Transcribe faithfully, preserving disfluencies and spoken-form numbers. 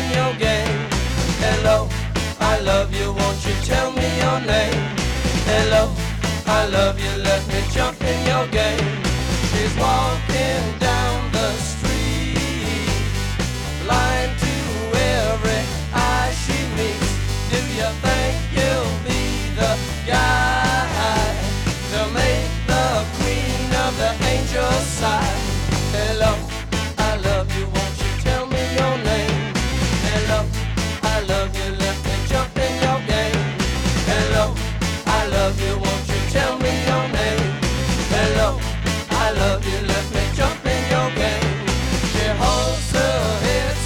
in your game. Hello, I love you, won't you tell me your name? Hello, I love you, let me jump in your game. She's walking down the street.